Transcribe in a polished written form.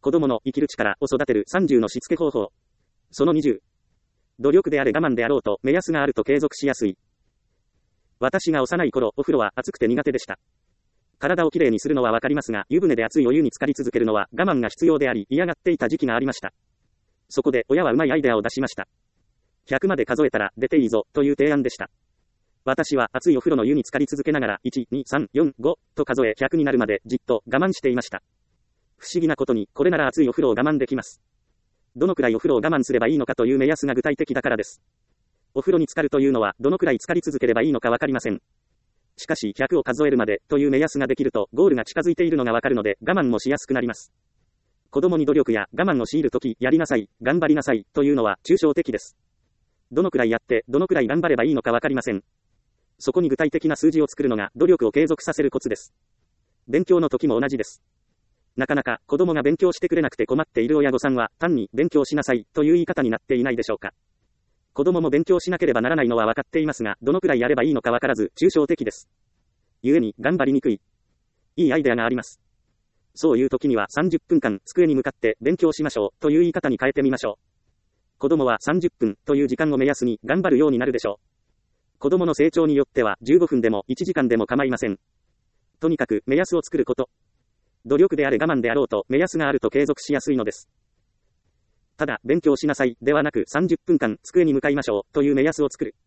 子供の生きる力を育てる30のしつけ方法。その20。努力であれ我慢であろうと目安があると継続しやすい。私が幼い頃、お風呂は暑くて苦手でした。体をきれいにするのはわかりますが、湯船で熱いお湯に浸かり続けるのは我慢が必要であり、嫌がっていた時期がありました。そこで親はうまいアイデアを出しました。100まで数えたら出ていいぞという提案でした。私は熱いお風呂の湯に浸かり続けながら1、2、3、4、5と数え100になるまでじっと我慢していました。不思議なことに、これなら熱いお風呂を我慢できます。どのくらいお風呂を我慢すればいいのかという目安が具体的だからです。お風呂に浸かるというのはどのくらい浸かり続ければいいのかわかりません。しかし100を数えるまでという目安ができるとゴールが近づいているのがわかるので我慢もしやすくなります。子供に努力や我慢を強いるとき、やりなさい、頑張りなさいというのは抽象的です。どのくらいやってどのくらい頑張ればいいのかわかりません。そこに具体的な数字を作るのが努力を継続させるコツです。勉強の時も同じです。なかなか子供が勉強してくれなくて困っている親御さんは単に勉強しなさいという言い方になっていないでしょうか。子供も勉強しなければならないのは分かっていますが、どのくらいやればいいのか分からず抽象的です。故に頑張りにくい。いいアイデアがあります。そういう時には30分間机に向かって勉強しましょうという言い方に変えてみましょう。子供は30分という時間を目安に頑張るようになるでしょう。子供の成長によっては15分でも1時間でも構いません。とにかく目安を作ること。努力であれ我慢であろうと目安があると継続しやすいのです。ただ、勉強しなさいではなく30分間机に向かいましょうという目安を作る。